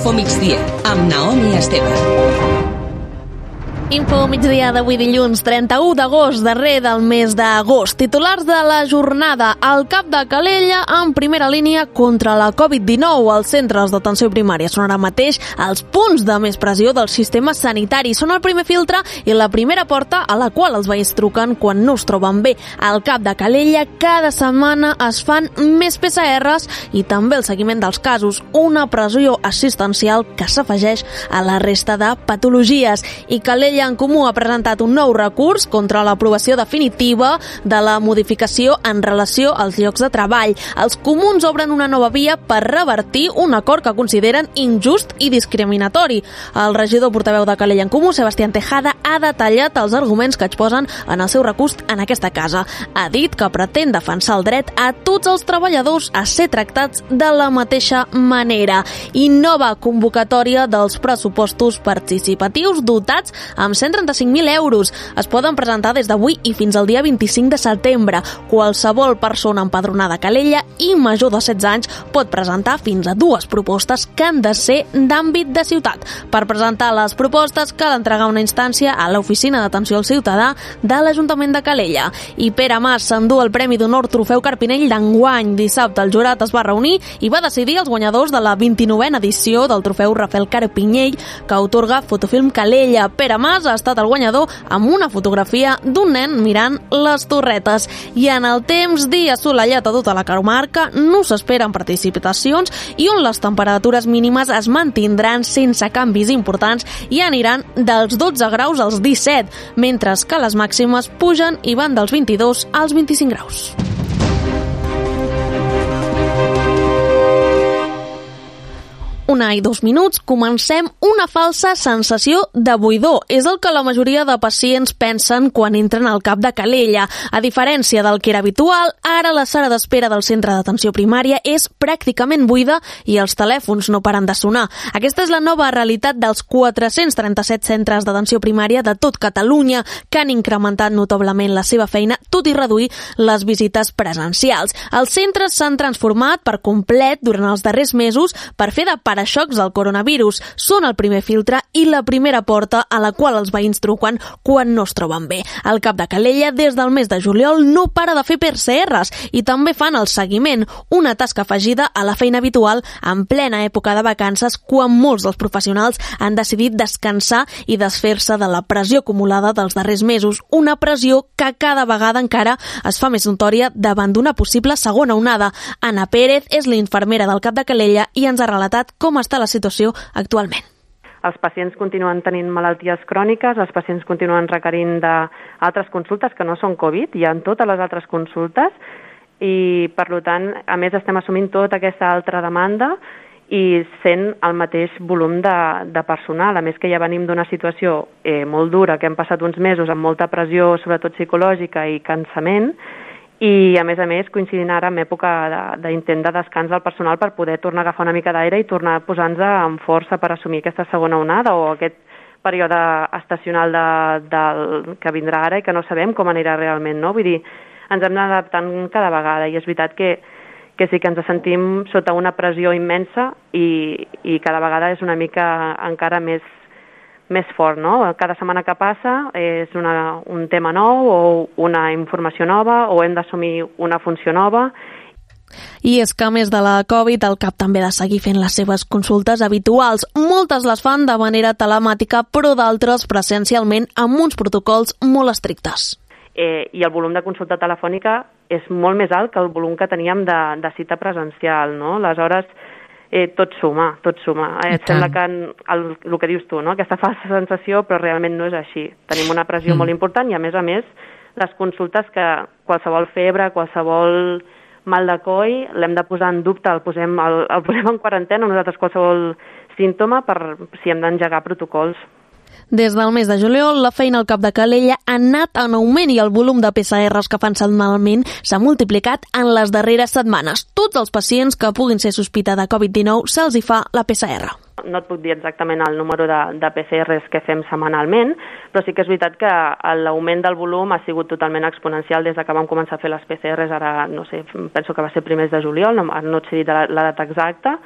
Info Migdia, amb Naomi Esteve. Info migdia d'avui dilluns 31 d'agost, darrer del mes d'agost. Titulars de la jornada: el cap de Calella en primera línia contra la Covid-19. Els centres d'atenció primària són ara mateix els punts de més pressió del sistema sanitari. Són el primer filtre i la primera porta a la qual els veïns truquen quan no es troben bé. Al cap de Calella cada setmana es fan més PCRs i també el seguiment dels casos, una pressió assistencial que s'afegeix a la resta de patologies. I Calella en Comú ha presentat un nou recurs contra l'aprovació definitiva de la modificació en relació als llocs de treball. Els comuns obren una nova via per revertir un acord que consideren injust i discriminatori. El regidor portaveu de Calella en Comú, Sebastián Tejada, ha detallat els arguments que exposen en el seu recurs en aquesta casa. Ha dit que pretén defensar el dret a tots els treballadors a ser tractats de la mateixa manera. I nova convocatòria dels pressupostos participatius dotats amb 135.000 euros. Es poden presentar des d'avui i fins al dia 25 de setembre. Qualsevol persona empadronada a Calella i major de 16 anys pot presentar fins a 2 propostes que han de ser d'àmbit de ciutat. Per presentar les propostes cal entregar una instància a l'Oficina d'Atenció al Ciutadà de l'Ajuntament de Calella. I Pere Mas s'endú el Premi d'Honor Trofeu Carpinell d'enguany. Dissabte el jurat es va reunir i va decidir els guanyadors de la 29a edició del Trofeu Rafael Carpinell que atorga Fotofilm Calella. Pere Mas ha estat el guanyador amb una fotografia d'un nen mirant les torretes. I en el temps, dia assolellat a tota la comarca, no s'esperen precipitacions i on les temperatures mínimes es mantindran sense canvis importants i aniran dels 12 graus als 17, mentre que les màximes pugen i van dels 22 als 25 graus. 1:02. Comencem. Una falsa sensació de buidor. És el que la majoria de pacients pensen quan entren al cap de Calella. A diferència del que era habitual, ara la sala d'espera del centre d'atenció primària és pràcticament buida i els telèfons no paren de sonar. Aquesta és la nova realitat dels 437 centres d'atenció primària de tot Catalunya, que han incrementat notablement la seva feina, tot i reduir les visites presencials. Els centres s'han transformat per complet durant els darrers mesos per fer de paraxocs del coronavirus. Són el primer filtre i la primera porta a la qual els veïns truquen quan no es troben bé. El cap de Calella, des del mes de juliol, no para de fer PCRs i també fan el seguiment, una tasca afegida a la feina habitual en plena època de vacances, quan molts dels professionals han decidit descansar i desfer-se de la pressió acumulada dels darrers mesos. Una pressió que cada vegada encara es fa més notòria davant d'una possible segona onada. Anna Pérez és l'infermera del cap de Calella i ens ha relatat com està la situació actualment. Els pacients continuen tenint malalties cròniques, els pacients continuen requerint d'altres consultes que no són Covid, hi ha totes les altres consultes i, per tant, a més estem assumint tota aquesta altra demanda i sent el mateix volum de personal. A més que ja venim d'una situació molt dura, que hem passat uns mesos amb molta pressió, sobretot psicològica i cansament, i a més coincidint ara amb època d'intent de descans del personal per poder tornar a agafar una mica d'aire i tornar a posar-nos amb força per assumir aquesta segona onada o aquest període estacional que vindrà ara i que no sabem com anirà realment, no? Vull dir, ens hem d'anar adaptant cada vegada i és veritat que sí que ens sentim sota una pressió immensa i cada vegada és una mica encara més fort, no? Cada setmana que passa és un tema nou o una informació nova o hem d'assumir una funció nova. I és que, a més de la Covid, el CAP també ha de seguir fent les seves consultes habituals. Moltes les fan de manera telemàtica, però d'altres presencialment amb uns protocols molt estrictes. I el volum de consulta telefònica és molt més alt que el volum que teníem de cita presencial, no? Aleshores, tot suma. Sembla que el que dius tu, no? Aquesta falsa sensació, però realment no és així. Tenim una pressió molt important i, a més, les consultes que qualsevol febre, qualsevol mal de coll, l'hem de posar en dubte, el posem en quarantena, nosaltres qualsevol símptoma per si hem d'engegar protocols. Des del mes de juliol, la feina al cap de Calella ha anat en augment i el volum de PCRs que fan setmanalment s'ha multiplicat en les darreres setmanes. Tots els pacients que puguin ser sospita de Covid-19 se'ls hi fa la PCR. No et puc dir exactament el número de PCRs que fem setmanalment, però sí que és veritat que l'augment del volum ha sigut totalment exponencial des que vam començar a fer les PCRs, ara, no sé, penso que va ser primers de juliol, no et sé dir la data exacta,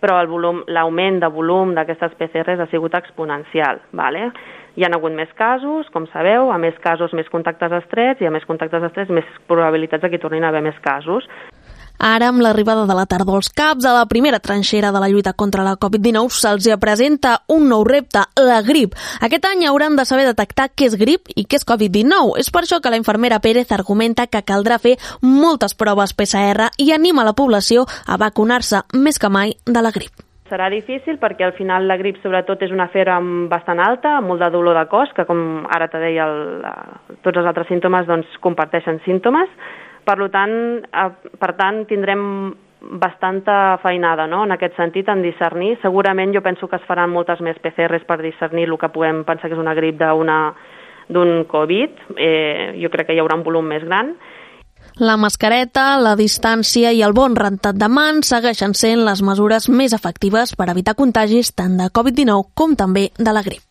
però l'augment de volum d'aquestes PCRs ha sigut exponencial. Vale? Hi ha hagut més casos, com sabeu, a més casos més contactes estrets, i a més contactes estrets més probabilitats que hi tornin a haver més casos. Ara, amb l'arribada de la tardor als CAPs, a la primera trinxera de la lluita contra la Covid-19 se'ls presenta un nou repte, la grip. Aquest any hauran de saber detectar què és grip i què és Covid-19. És per això que la infermera Pérez argumenta que caldrà fer moltes proves PCR i anima la població a vacunar-se més que mai de la grip. Serà difícil perquè al final la grip sobretot és una febre bastant alta, amb molt de dolor de cos, que com ara te deia, tots els altres símptomes doncs, comparteixen símptomes. Per tant, tindrem bastanta feinada, no?, en aquest sentit, en discernir. Segurament jo penso que es faran moltes més PCRs per discernir el que podem pensar que és una grip d'un Covid. Jo crec que hi haurà un volum més gran. La mascareta, la distància i el bon rentat de mans segueixen sent les mesures més efectives per evitar contagis tant de Covid-19 com també de la grip.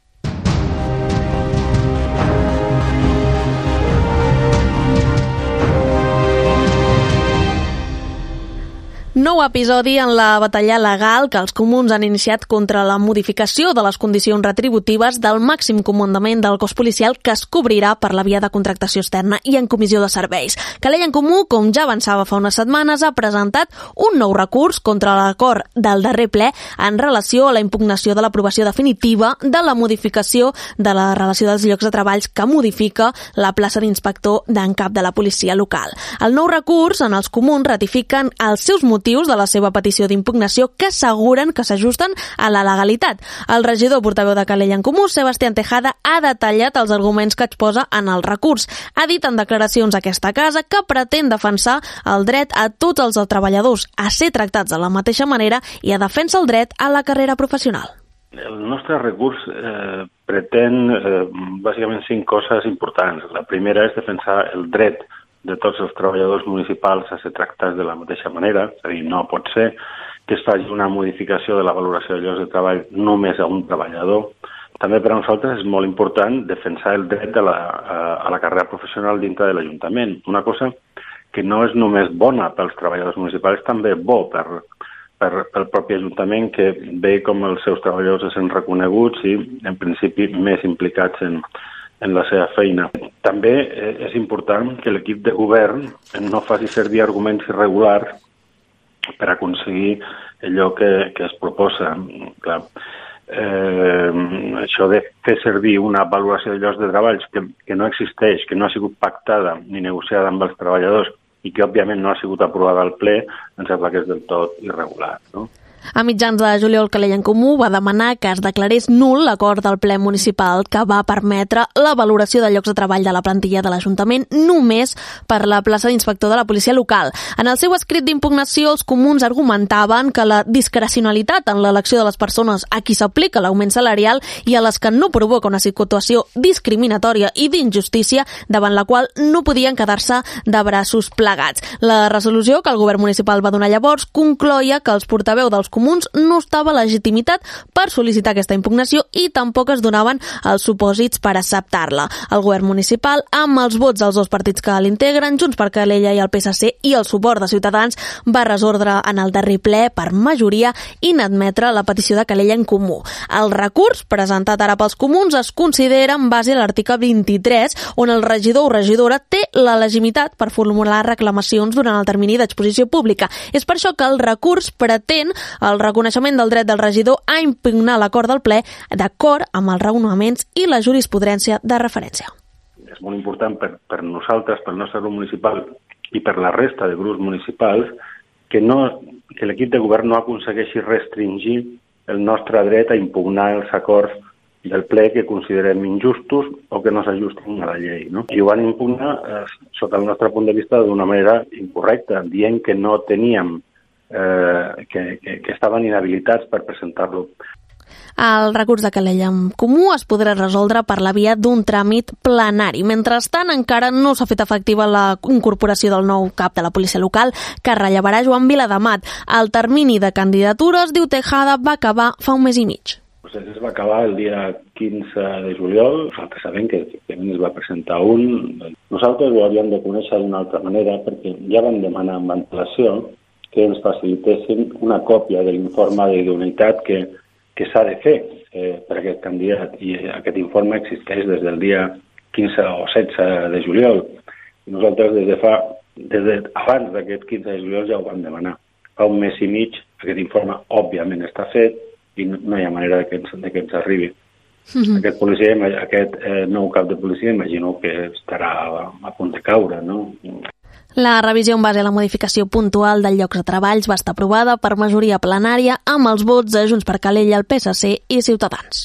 Nou episodi en la batalla legal que els comuns han iniciat contra la modificació de les condicions retributives del màxim comandament del cos policial que es cobrirà per la via de contractació externa i en comissió de serveis. Calella en Comú, com ja avançava fa unes setmanes, ha presentat un nou recurs contra l'acord del darrer ple en relació a la impugnació de l'aprovació definitiva de la modificació de la relació dels llocs de treballs que modifica la plaça d'inspector d'en cap de la policia local. El nou recurs, en els comuns, ratifiquen els seus motius de la seva petició d'impugnació que asseguren que s'ajusten a la legalitat. El regidor portaveu de Calella en Comú, Sebastián Tejada, ha detallat els arguments que exposa en el recurs. Ha dit en declaracions a aquesta casa que pretén defensar el dret a tots els treballadors a ser tractats de la mateixa manera i a defensar el dret a la carrera professional. El nostre recurs pretén bàsicament 5 coses importants. La primera és defensar el dret de tots els treballadors municipals a ser tractats de la mateixa manera, és a dir, no pot ser que es faci una modificació de la valoració de llocs de treball només a un treballador. També per a nosaltres és molt important defensar el dret a la carrera professional dintre de l'Ajuntament. Una cosa que no és només bona pels treballadors municipals, també bo pel propi Ajuntament, que ve com els seus treballadors sent reconeguts i, en principi, més implicats en la seva feina. També és important que l'equip de govern no faci servir arguments irregulars per aconseguir allò que es proposa. Clar, això de fer servir una valoració de llocs de treball que no existeix, que no ha sigut pactada ni negociada amb els treballadors i que, òbviament, no ha sigut aprovada al ple, em sembla que és del tot irregular, no? A mitjans de juliol, Calella en Comú va demanar que es declarés nul l'acord del ple municipal que va permetre la valoració de llocs de treball de la plantilla de l'Ajuntament només per la plaça d'inspector de la policia local. En el seu escrit d'impugnació, els comuns argumentaven que la discrecionalitat en l'elecció de les persones a qui s'aplica l'augment salarial i a les que no provoca una situació discriminatòria i d'injustícia davant la qual no podien quedar-se de braços plegats. La resolució que el govern municipal va donar llavors concloïa que els portaveus dels comuns no estava legitimitat per sol·licitar aquesta impugnació i tampoc es donaven els supòsits per acceptar-la. El govern municipal, amb els vots dels dos partits que l'integren, Junts per Calella i el PSC, i el suport de Ciutadans, va resoldre en el darrer ple per majoria inadmetre la petició de Calella en Comú. El recurs, presentat ara pels comuns, es considera en base a l'article 23, on el regidor o regidora té la legitimitat per formular reclamacions durant el termini d'exposició pública. És per això que el recurs pretén el reconeixement del dret del regidor a impugnar l'acord del ple d'acord amb els raonaments i la jurisprudència de referència. És molt important per nosaltres, pel nostre grup municipal i per la resta de grups municipals que l'equip de govern no aconsegueixi restringir el nostre dret a impugnar els acords del ple que considerem injustos o que no s'ajustin a la llei, no? I ho van impugnar, sota el nostre punt de vista, d'una manera incorrecta, dient que no teníem que estaven inhabilitats per presentar-lo. El recurs de Calella en Comú es podrà resoldre per la via d'un tràmit plenari. Mentrestant, encara no s'ha fet efectiva la incorporació del nou cap de la policia local, que rellevarà Joan Viladamat. El termini de candidatures, diu Tejada, va acabar fa un mes i mig. Es va acabar el dia 15 de juliol. Nosaltres sabem que efectivament es va presentar un. Nosaltres ho havíem de conèixer d'una altra manera perquè ja vam demanar amb antelació que ens facilitessin una còpia de l'informe d'idoneïtat que s'ha de fer per aquest candidat. I aquest informe existeix des del dia 15 o 16 de juliol. I nosaltres des abans d'aquest 15 de juliol ja ho vam demanar. Fa un mes i mig aquest informe òbviament està fet i no hi ha manera que ens arribi. Aquest nou cap de policia imagino que estarà a punt de caure, no? La revisió en base a la modificació puntual dels llocs de treballs va estar aprovada per majoria plenària amb els vots de Junts per Calella, el PSC i Ciutadans.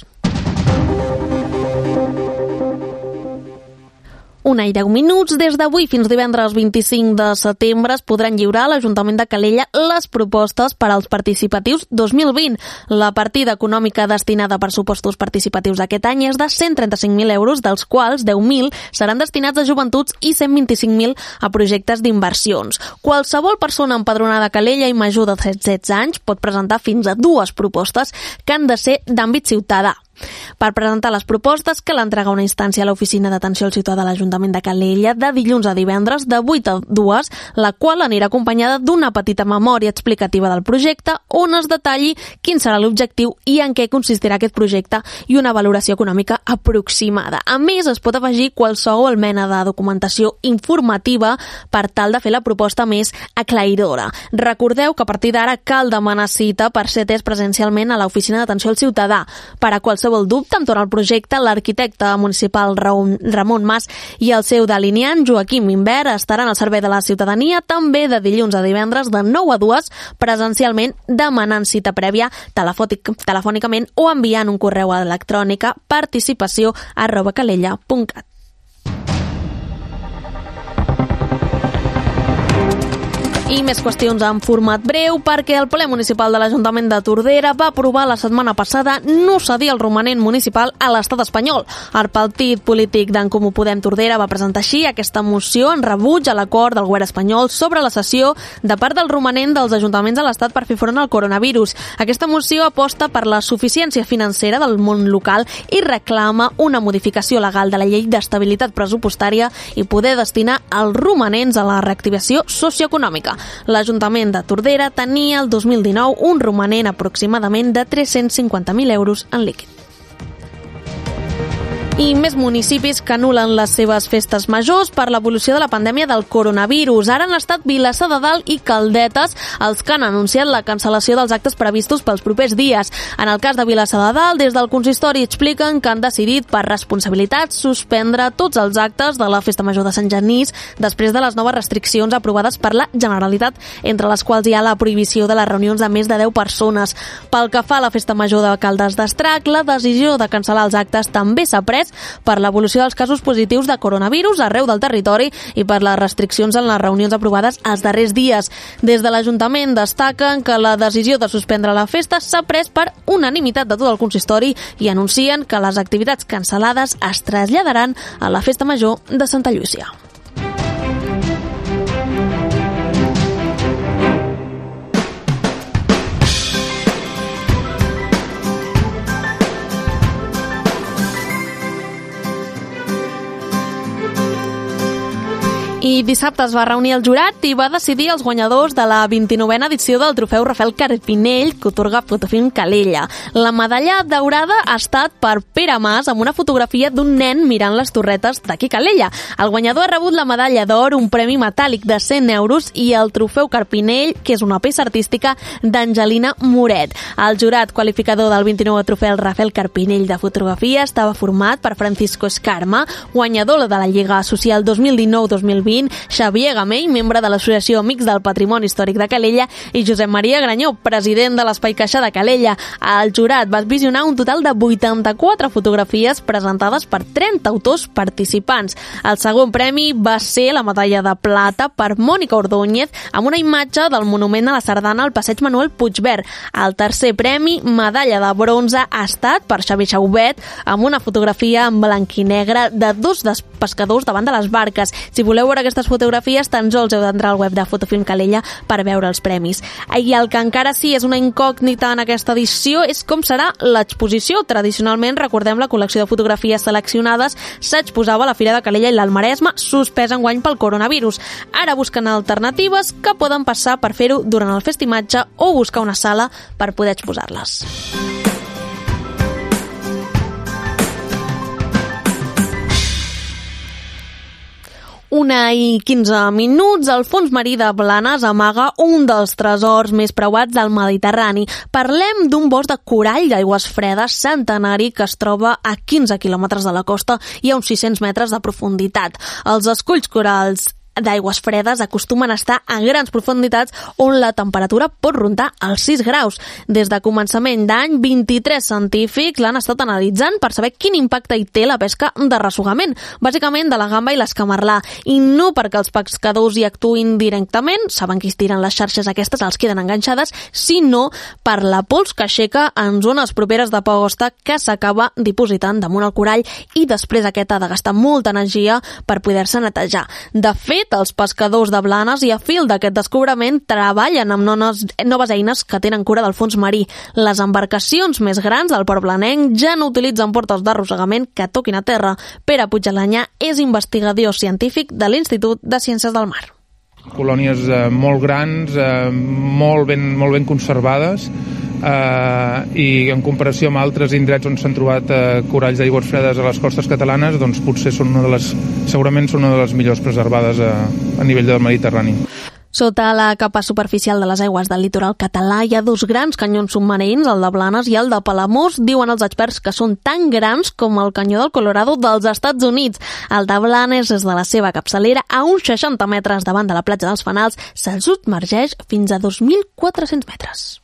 Una i 10 minuts. Des d'avui fins divendres 25 de setembre es podran lliurar a l'Ajuntament de Calella les propostes per als participatius 2020. La partida econòmica destinada a pressupostos participatius d'aquest any és de 135.000 euros, dels quals 10.000 seran destinats a joventuts i 125.000 a projectes d'inversions. Qualsevol persona empadronada a Calella i major de 16 anys pot presentar fins a 2 propostes que han de ser d'àmbit ciutadà. Per presentar les propostes cal entregar una instància a l'Oficina d'Atenció al Ciutadà de l'Ajuntament de Calella de dilluns a divendres de 8 a 2, la qual anirà acompanyada d'una petita memòria explicativa del projecte on es detalli quin serà l'objectiu i en què consistirà aquest projecte i una valoració econòmica aproximada. A més, es pot afegir qualsevol mena de documentació informativa per tal de fer la proposta més aclaridora. Recordeu que a partir d'ara cal demanar cita per ser atès presencialment a l'Oficina d'Atenció al Ciutadà. Per a qualsevol dubte entorn al projecte, l'arquitecte municipal Ramon Mas i el seu delineant Joaquim Imbert estaran al servei de la ciutadania també de dilluns a divendres de 9 a 2 presencialment, demanant cita prèvia telefònicament o enviant un correu electrònic a participació@calella.cat. I més qüestions en format breu, perquè el ple municipal de l'Ajuntament de Tordera va aprovar la setmana passada no cedir el romanent municipal a l'estat espanyol. El partit polític d'en Comú Podem Tordera va presentar així aquesta moció en rebuig a l'acord del govern espanyol sobre la cessió de part del romanent dels ajuntaments a l'estat per fer front al coronavirus. Aquesta moció aposta per la suficiència financera del món local i reclama una modificació legal de la llei d'estabilitat pressupostària i poder destinar els romanents a la reactivació socioeconòmica. L'Ajuntament de Tordera tenia el 2019 un romanent aproximadament de 350.000 euros en líquid. I més municipis que anul·len les seves festes majors per l'evolució de la pandèmia del coronavirus. Ara han estat Vilassar de Dalt i Caldetes els que han anunciat la cancel·lació dels actes previstos pels propers dies. En el cas de Vilassar de Dalt, des del consistori expliquen que han decidit per responsabilitat suspendre tots els actes de la Festa Major de Sant Genís després de les noves restriccions aprovades per la Generalitat, entre les quals hi ha la prohibició de les reunions de més de 10 persones. Pel que fa a la Festa Major de Caldes d'Estrac, la decisió de cancel·lar els actes també s'ha pres per l'evolució dels casos positius de coronavirus arreu del territori i per les restriccions en les reunions aprovades els darrers dies. Des de l'Ajuntament destaquen que la decisió de suspendre la festa s'ha pres per unanimitat de tot el consistori i anuncien que les activitats cancel·lades es traslladaran a la Festa Major de Santa Llúcia. I dissabte es va reunir el jurat i va decidir els guanyadors de la 29a edició del trofeu Rafael Carpinell que otorga Fotofilm Calella. La medalla daurada ha estat per Pere Mas amb una fotografia d'un nen mirant les torretes d'aquí Calella. El guanyador ha rebut la medalla d'or, un premi metàl·lic de 100 euros i el trofeu Carpinell, que és una peça artística d'Angelina Moret. El jurat qualificador del 29è trofeu Rafael Carpinell de fotografia estava format per Francisco Escarma, guanyador de la Lliga Social 2019-2020, Xavier Gamell, membre de l'Associació Amics del Patrimoni Històric de Calella, i Josep Maria Granyó, president de l'Espai Caixa de Calella. El jurat va visionar un total de 84 fotografies presentades per 30 autors participants. El segon premi va ser la medalla de plata per Mònica Ordóñez amb una imatge del monument a la Sardana al passeig Manuel Puigverd. El tercer premi, medalla de bronze, ha estat per Xavier Xaubet amb una fotografia en blanc i negre de dos pescadors davant de les barques. Si voleu veure aquestes fotografies, tan sols heu d'entrar al web de Fotofilm Calella per veure els premis. I el que encara sí és una incògnita en aquesta edició és com serà l'exposició. Tradicionalment, recordem, la col·lecció de fotografies seleccionades s'exposava a la Fira de Calella i l'Almaresme, suspès enguany pel coronavirus. Ara busquen alternatives que poden passar per fer-ho durant el festimatge o buscar una sala per poder exposar-les. 1:15. El fons marí de Blanes amaga un dels tresors més preuats del Mediterrani. Parlem d'un bosc de corall d'aigües fredes centenari que es troba a 15 quilòmetres de la costa i a uns 600 metres de profunditat. Els esculls corals d'aigües fredes acostumen a estar a grans profunditats on la temperatura pot rondar els 6 graus. Des de començament d'any, 23 científics l'han estat analitzant per saber quin impacte hi té la pesca de ressugament, bàsicament de la gamba i l'escamarlà, i no perquè els pescadors hi actuïn directament, saben que es tiren les xarxes aquestes, els queden enganxades, sinó per la pols que aixeca en zones properes de posta que s'acaba dipositant damunt el corall i després aquest ha de gastar molta energia per poder-se netejar. De fet, els pescadors de Blanes i a fil d'aquest descobriment treballen amb noves eines que tenen cura del fons marí. Les embarcacions més grans del port blanenc ja no utilitzen portes d'arrossegament que toquin a terra. Pere Puigdelanyà és investigador científic de l'Institut de Ciències del Mar. Colònies molt grans, molt ben conservades, i en comparació amb altres indrets on s'han trobat coralls d'aigües fredes a les costes catalanes, doncs potser segurament són una de les millors preservades a nivell del Mediterrani. Sota la capa superficial de les aigües del litoral català hi ha 2 grans canyons submarins, el de Blanes i el de Palamós. Diuen els experts que són tan grans com el canyó del Colorado dels Estats Units. El de Blanes és de la seva capçalera a uns 60 metres davant de la platja dels Fanals, se'l submergeix fins a 2.400 metres.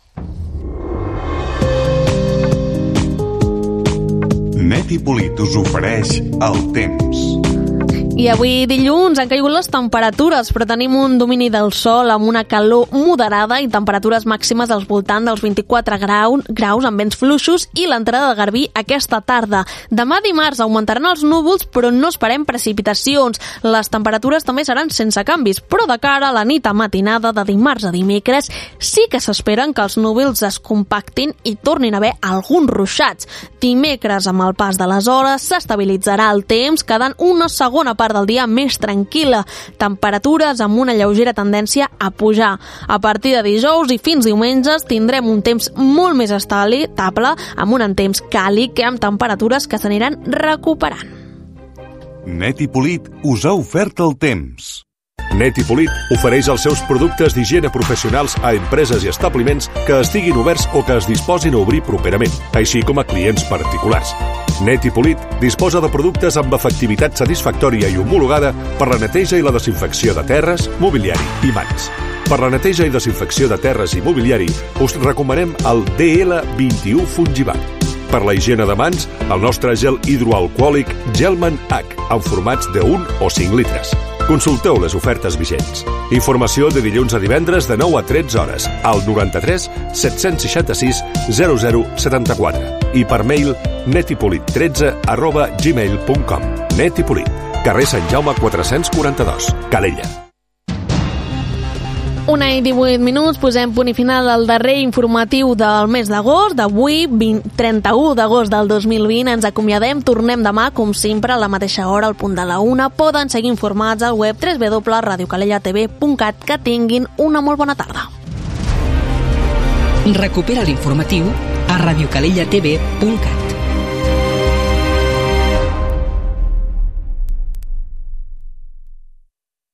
Net i Polit us ofereix el temps. I avui dilluns han caigut les temperatures, però tenim un domini del sol amb una calor moderada i temperatures màximes al voltant dels 24 graus amb vents fluixos i l'entrada de garbí aquesta tarda. Demà dimarts augmentaran els núvols, però no esperem precipitacions. Les temperatures també seran sense canvis, però de cara a la nit a matinada de dimarts a dimecres sí que s'esperen que els núvols es compactin i tornin a haver alguns ruixats. Dimecres, amb el pas de les hores, s'estabilitzarà el temps, quedant una segona part del dia més tranquil·la, temperatures amb una lleugera tendència a pujar. A partir de dijous i fins diumenges tindrem un temps molt més estable, amb un temps càlid que amb temperatures que s'aniran recuperant. Net i Polit us ha ofert el temps. Net i Polit ofereix els seus productes d'higiene professionals a empreses i establiments que estiguin oberts o que es disposin a obrir properament, així com a clients particulars. Net i Polit disposa de productes amb efectivitat satisfactòria i homologada per la neteja i la desinfecció de terres, mobiliari i mans. Per la neteja i desinfecció de terres i mobiliari us recomanem el DL21 Fungibat. Per la higiene de mans, el nostre gel hidroalcohòlic Gelman H, en formats de 1 o 5 litres. Consulteu les ofertes vigents. Informació de dilluns a divendres de 9 a 13 hores al 93 766 0074 i per mail netipolit13@gmail.com. Net i Polit, carrer Sant Jaume 442, Calella. 1:18, posem punt i final al darrer informatiu del mes d'agost, d'avui, 31 d'agost del 2020. Ens acomiadem, tornem demà, com sempre, a la mateixa hora, al punt de la 1. Poden seguir informats al web www.radiocalellatv.cat. Que tinguin una molt bona tarda. Recupera l'informatiu a radiocalellatv.cat.